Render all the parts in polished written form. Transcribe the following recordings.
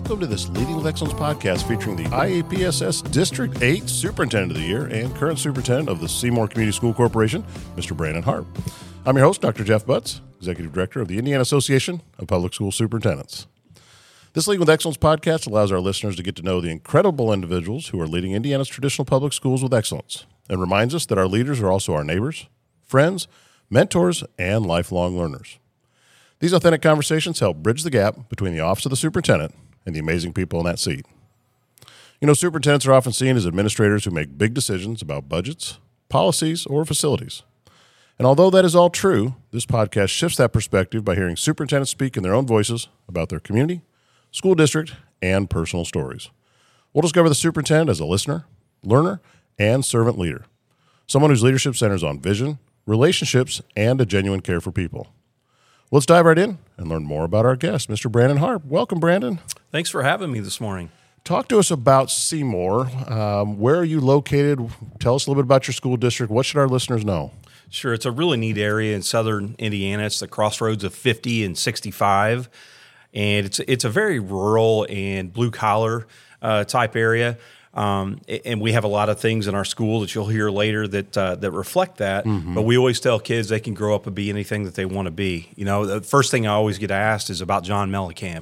Welcome to this Leading with Excellence podcast featuring the IAPSS District 8 Superintendent of the Year and current Superintendent of the Seymour Community School Corporation, Mr. Brandon Harp. I'm your host, Dr. Jeff Butts, Executive Director of the Indiana Association of Public School Superintendents. This Leading with Excellence podcast allows our listeners to get to know the incredible individuals who are leading Indiana's traditional public schools with excellence, and reminds us that our leaders are also our neighbors, friends, mentors, and lifelong learners. These authentic conversations help bridge the gap between the office of the superintendent and the amazing people in that seat. You know, superintendents are often seen as administrators who make big decisions about budgets, policies, or facilities. And although that is all true, this podcast shifts that perspective by hearing superintendents speak in their own voices about their community, school district, and personal stories. We'll discover the superintendent as a listener, learner, and servant leader, someone whose leadership centers on vision, relationships, and a genuine care for people. Let's dive right in and learn more about our guest, Mr. Brandon Harp. Welcome, Brandon. Thanks for having me this morning. Talk to us about Seymour. Where are you located? Tell us a little bit about your school district. What should our listeners know? Sure. It's a really neat area in southern Indiana. It's the crossroads of 50 and 65. And it's a very rural and blue-collar type area. And we have a lot of things in our school that you'll hear later that reflect that. Mm-hmm. But we always tell kids they can grow up and be anything that they want to be. You know, the first thing I always get asked is about John Mellencamp.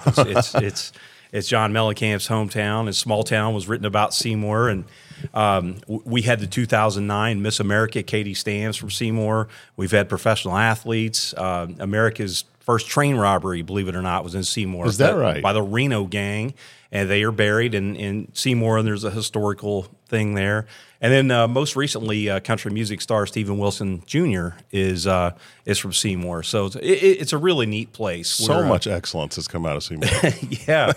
It's John Mellencamp's hometown. His small town was written about Seymour, and we had the 2009 Miss America, Katie Stams from Seymour. We've had professional athletes. America's first train robbery, believe it or not, was in Seymour. Is that right? By the Reno gang, and they are buried in Seymour, and there's a historical thing there. And then most recently, country music star Stephen Wilson Jr. is from Seymour. So it's a really neat place. So much excellence has come out of Seymour. Yeah.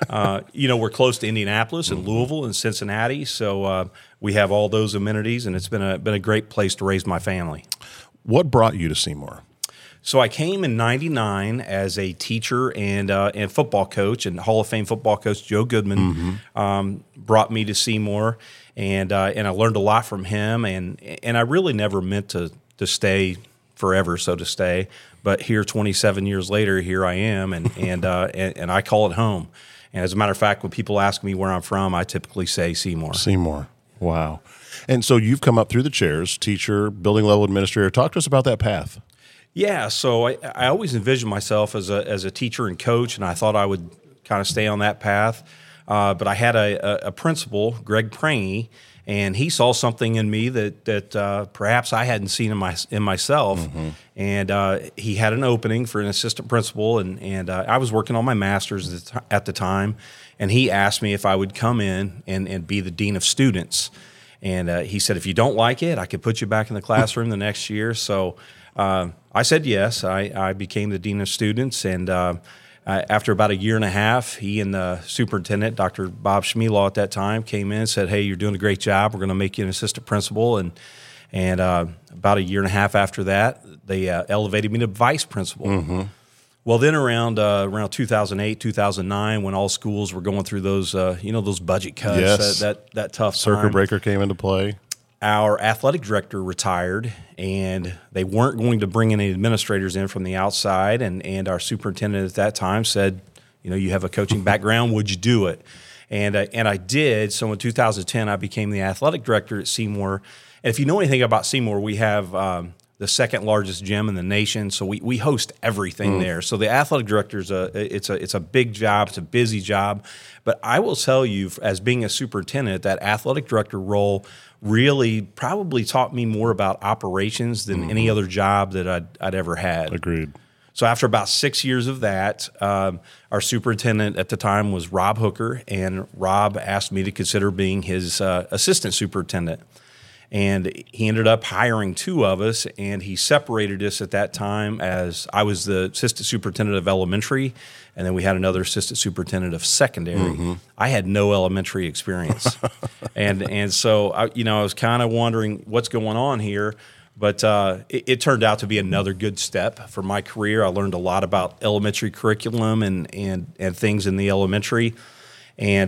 We're close to Indianapolis and Louisville and Cincinnati, so we have all those amenities, and it's been a great place to raise my family. What brought you to Seymour? So I came in '99 as a teacher and football coach, and Hall of Fame football coach Joe Goodman brought me to Seymour, and I learned a lot from him, and I really never meant to stay forever, so to stay. But here, 27 years later, here I am, and I call it home. And as a matter of fact, when people ask me where I'm from, I typically say Seymour. Seymour. Wow. And so you've come up through the chairs, teacher, building level administrator. Talk to us about that path. Yeah, so I always envisioned myself as a teacher and coach, and I thought I would kind of stay on that path. But I had a principal, Greg Prangy, and he saw something in me that perhaps I hadn't seen in myself. Mm-hmm. And he had an opening for an assistant principal, and I was working on my master's at the time, and he asked me if I would come in and be the dean of students. And he said, if you don't like it, I could put you back in the classroom the next year. So I said yes. I became the dean of students, and after about a year and a half, he and the superintendent, Dr. Bob Schmielaw at that time, came in and said, hey, you're doing a great job. We're going to make you an assistant principal. And about a year and a half after that, they elevated me to vice principal. Mm-hmm. Well, then around 2008, 2009, when all schools were going through those budget cuts, yes. that tough circuit time, breaker came into play. Our athletic director retired, and they weren't going to bring any administrators in from the outside. And our superintendent at that time said, you have a coaching background, would you do it? And I did. So in 2010, I became the athletic director at Seymour. And if you know anything about Seymour, we have the second largest gym in the nation, so we host everything there. So the athletic director it's a big job, it's a busy job. But I will tell you, as being a superintendent, that athletic director role really probably taught me more about operations than any other job that I'd ever had. Agreed. So after about 6 years of that, our superintendent at the time was Rob Hooker, and Rob asked me to consider being his assistant superintendent. And he ended up hiring two of us, and he separated us at that time as I was the assistant superintendent of elementary, and then we had another assistant superintendent of secondary. Mm-hmm. I had no elementary experience. and so I was kind of wondering what's going on here, but it turned out to be another good step for my career. I learned a lot about elementary curriculum and things in the elementary. And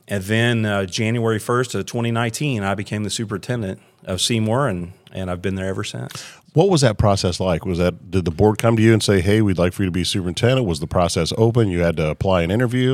then January 1st of 2019, I became the superintendent of Seymour, and I've been there ever since. What was that process like? Did the board come to you and say, hey, we'd like for you to be superintendent? Was the process open? You had to apply an interview?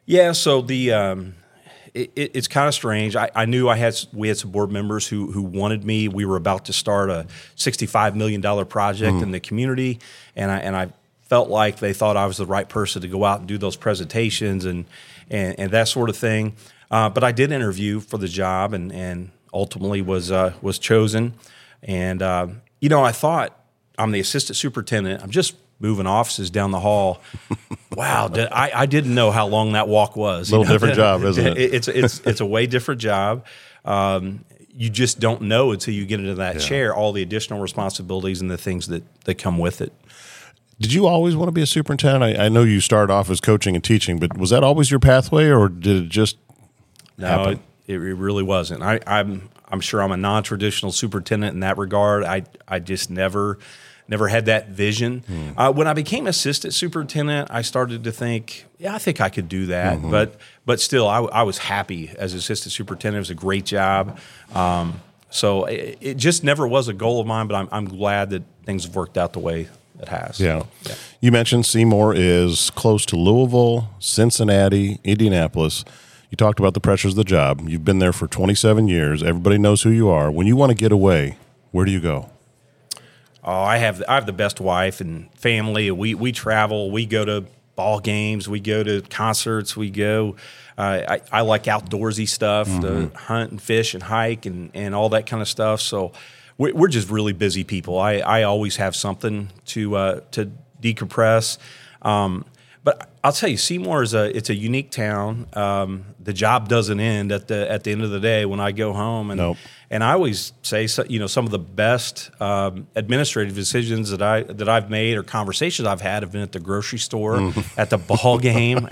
Yeah, so it's kind of strange. I knew we had some board members who wanted me. We were about to start a $65 million project in the community, and I felt like they thought I was the right person to go out and do those presentations and that sort of thing. But I did interview for the job and ultimately was chosen. And I thought, I'm the assistant superintendent. I'm just moving offices down the hall. Wow, I didn't know how long that walk was. A little different job, isn't it? It's a way different job. You just don't know until you get into that chair all the additional responsibilities and the things that come with it. Did you always want to be a superintendent? I know you started off as coaching and teaching, but was that always your pathway, or did it just happen? It really wasn't. I'm sure I'm a non-traditional superintendent in that regard. I just never had that vision. When I became assistant superintendent, I started to think, I think I could do that. But still, I was happy as assistant superintendent. It was a great job. So it just never was a goal of mine, but I'm glad that things have worked out the way it has. Yeah. You mentioned Seymour is close to Louisville, Cincinnati, Indianapolis. You talked about the pressures of the job. You've been there for 27 years. Everybody knows who you are. When you want to get away, where do you go? Oh, I have the best wife and family. We travel. We go to ball games. We go to concerts. We go. I like outdoorsy stuff, to hunt and fish and hike and all that kind of stuff. So we're just really busy people. I always have something to decompress. But I'll tell you, Seymour it's a unique town. The job doesn't end at the end of the day when I go home, and I always say, some of the best administrative decisions that I've made or conversations I've had have been at the grocery store, at the ball game,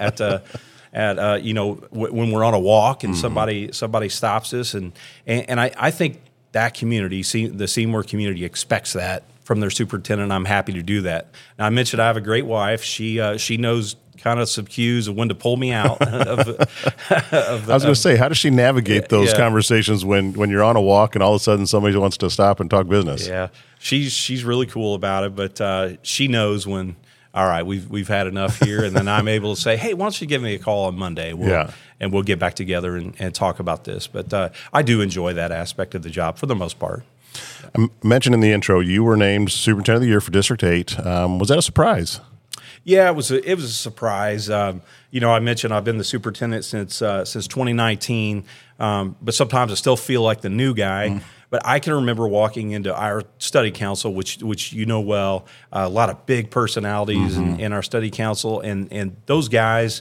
when we're on a walk and somebody stops us, and I think that community, the Seymour community, expects that from their superintendent. I'm happy to do that. Now, I mentioned I have a great wife. She knows kind of some cues of when to pull me out. I was going to say, how does she navigate those conversations when you're on a walk and all of a sudden somebody wants to stop and talk business? Yeah, she's really cool about it, but she knows when. All right, we've had enough here, and then I'm able to say, hey, why don't you give me a call on Monday? And we'll get back together and talk about this. But I do enjoy that aspect of the job for the most part. I mentioned in the intro you were named Superintendent of the Year for District 8. Was that a surprise? Yeah, it was a surprise. I mentioned I've been the superintendent since 2019, but sometimes I still feel like the new guy. But I can remember walking into our study council, which you know well, a lot of big personalities in our study council, and those guys.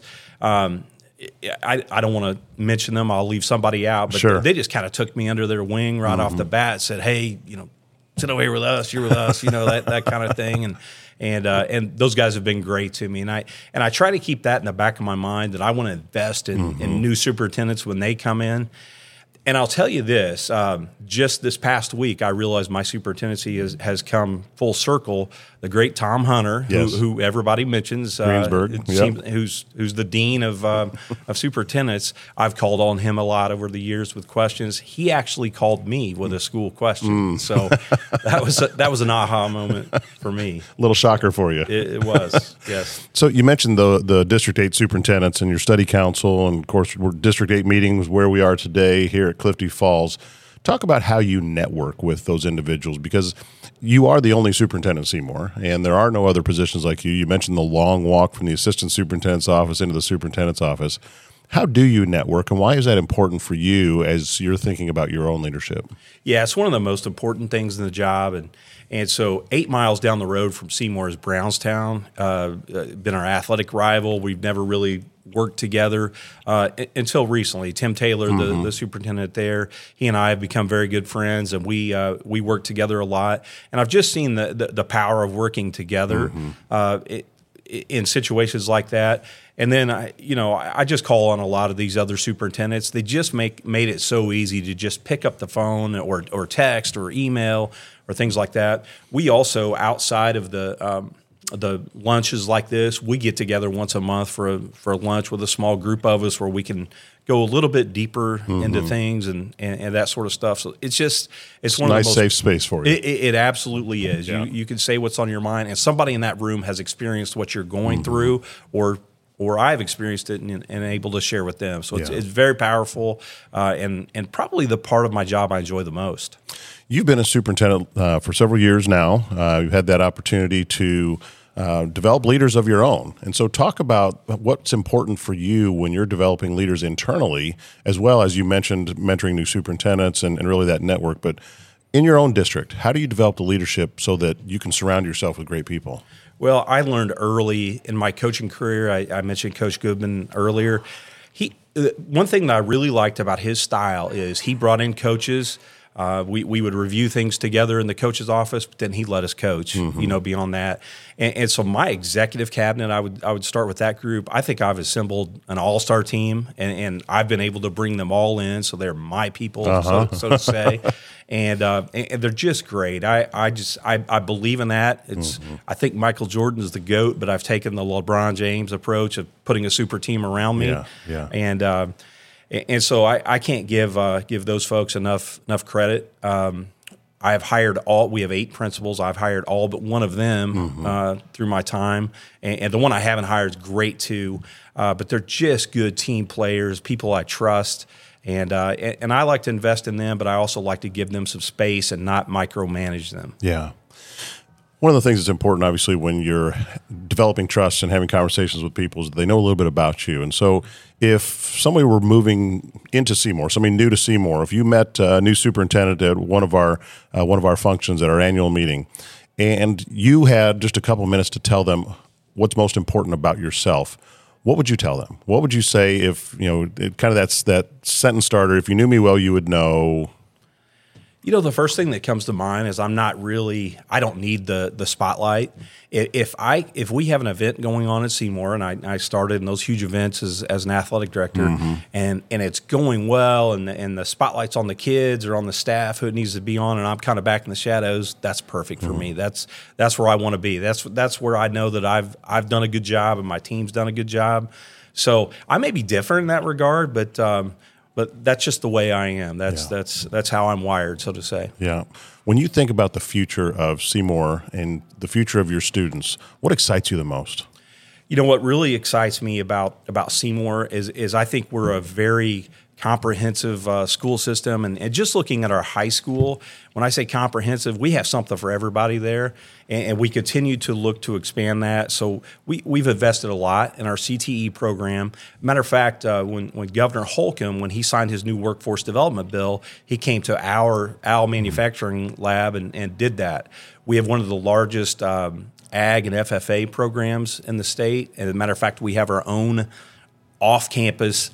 I don't want to mention them. I'll leave somebody out, but they just kind of took me under their wing right off the bat. Said, "Hey, sit over here with us. You're with us." That kind of thing, and those guys have been great to me. And I try to keep that in the back of my mind that I want to invest in new superintendents when they come in. And I'll tell you this: just this past week, I realized my superintendency has come full circle. The great Tom Hunter, who everybody mentions, Greensburg, who's the dean of superintendents. I've called on him a lot over the years with questions. He actually called me with a school question, so that was an aha moment for me. A little shocker for you. It was, yes. So you mentioned the District 8 superintendents and your study council, and of course, District 8 meetings where we are today here at Clifty Falls. Talk about how you network with those individuals, because you are the only superintendent of Seymour, and there are no other positions like you. You mentioned the long walk from the assistant superintendent's office into the superintendent's office. How do you network, and why is that important for you as you're thinking about your own leadership? Yeah, it's one of the most important things in the job, and so 8 miles down the road from Seymour is Brownstown. Been our athletic rival. We've never really worked together until recently. Tim Taylor, the superintendent there, he and I have become very good friends, and we work together a lot. And I've just seen the power of working together in situations like that. And then I just call on a lot of these other superintendents. They just made it so easy to just pick up the phone or text or email or things like that. We also, outside of the lunches like this, we get together once a month for a lunch with a small group of us where we can go a little bit deeper into things and that sort of stuff. So it's one of the most safe space for you. It absolutely is. Yeah. You can say what's on your mind, and somebody in that room has experienced what you're going through or or I've experienced it and able to share with them. So it's very powerful, and probably the part of my job I enjoy the most. You've been a superintendent for several years now. You've had that opportunity to develop leaders of your own. And so talk about what's important for you when you're developing leaders internally, as well as you mentioned mentoring new superintendents and really that network. But in your own district, how do you develop the leadership so that you can surround yourself with great people? Well, I learned early in my coaching career. I mentioned Coach Goodman earlier. One thing that I really liked about his style is he brought in coaches. We would review things together in the coach's office, but then he'd let us coach, beyond that. And so my executive cabinet, I would start with that group. I think I've assembled an all-star team, and I've been able to bring them all in, so they're my people, so to say. And they're just great. I believe in that. I think Michael Jordan is the GOAT, but I've taken the LeBron James approach of putting a super team around me. And so I can't give those folks enough credit. I have hired we have 8 principals. I've hired all but one of them through my time. And the one I haven't hired is great too. But they're just good team players, people I trust. And I like to invest in them, but I also like to give them some space and not micromanage them. Yeah. One of the things that's important, obviously, when you're developing trust and having conversations with people is that they know a little bit about you. And so if somebody were moving into Seymour, somebody new to Seymour, if you met a new superintendent at one of our functions at our annual meeting, and you had just a couple of minutes to tell them what's most important about yourself, what would you tell them? What would you say if, that's that sentence starter, if you knew me well, you would know? The first thing that comes to mind is I don't need the spotlight. If we have an event going on at Seymour, and I started in those huge events as an athletic director, and it's going well, and the spotlight's on the kids or on the staff who it needs to be on, and I'm kind of back in the shadows, that's perfect for me. That's where I want to be. That's where I know that I've done a good job and my team's done a good job. So I may be different in that regard, but that's just the way I am. That's how I'm wired, so to say. Yeah. When you think about the future of Seymour and the future of your students, what excites you the most? What really excites me about Seymour is I think we're a very comprehensive school system. And just looking at our high school, when I say comprehensive, we have something for everybody there. And we continue to look to expand that. So we've invested a lot in our CTE program. Matter of fact, when Governor Holcomb, when he signed his new workforce development bill, he came to our OWL manufacturing lab and did that. We have one of the largest ag and FFA programs in the state. And as a matter of fact, we have our own off-campus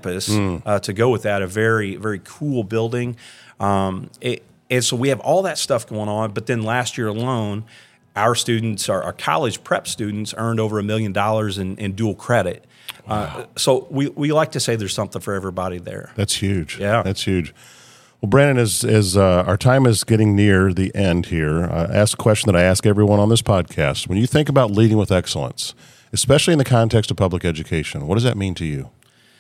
to go with that, a very, very cool building. And so we have all that stuff going on. But then last year alone, our students, our college prep students, earned over $1 million in dual credit. Wow. So we like to say there's something for everybody there. That's huge. Yeah. That's huge. Well, Brandon, as our time is getting near the end here, ask a question that I ask everyone on this podcast. When you think about leading with excellence, especially in the context of public education, what does that mean to you?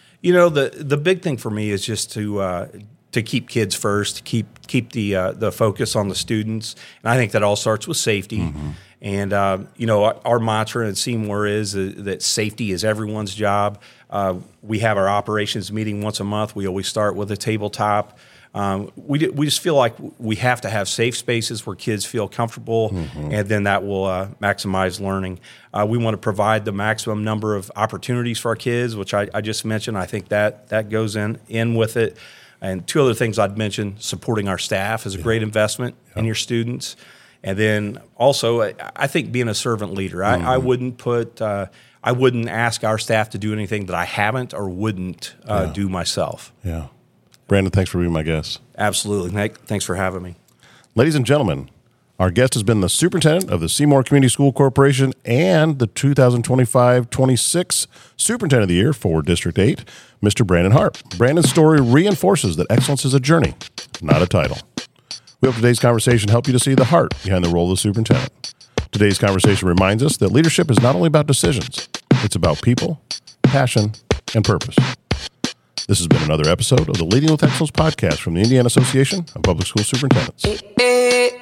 The big thing for me is just to keep kids first, keep the focus on the students, and I think that all starts with safety. And our mantra at Seymour is that safety is everyone's job. We have our operations meeting once a month. We always start with a tabletop. We just feel like we have to have safe spaces where kids feel comfortable, and then that will maximize learning. We want to provide the maximum number of opportunities for our kids, which I just mentioned. I think that goes in with it. And 2 other things I'd mention: supporting our staff is a great investment in your students, and then also I think being a servant leader. I wouldn't ask our staff to do anything that I haven't or wouldn't do myself. Yeah. Brandon, thanks for being my guest. Absolutely. Thanks for having me. Ladies and gentlemen, our guest has been the superintendent of the Seymour Community School Corporation and the 2025-26 Superintendent of the Year for District 8, Mr. Brandon Harp. Brandon's story reinforces that excellence is a journey, not a title. We hope today's conversation helped you to see the heart behind the role of the superintendent. Today's conversation reminds us that leadership is not only about decisions, it's about people, passion, and purpose. This has been another episode of the Leading with Excellence podcast from the Indiana Association of Public School Superintendents.